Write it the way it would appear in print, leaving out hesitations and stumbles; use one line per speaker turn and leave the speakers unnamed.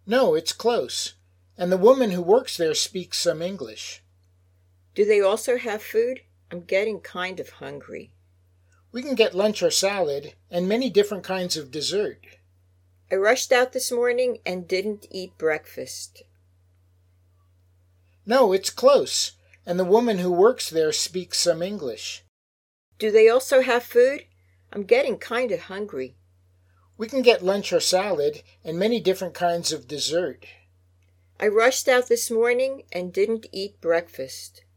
No, it's close. And the woman who works there speaks some English.
Do they also have food? I'm getting kind of hungry.
We can get lunch or salad, and many different kinds of dessert.
I rushed out this morning and didn't eat breakfast.
No, it's close. And the woman who works there speaks some English.
Do they also have food? I'm getting kind of hungry.
We can get lunch or salad, and many different kinds of dessert.
I rushed out this morning and didn't eat breakfast.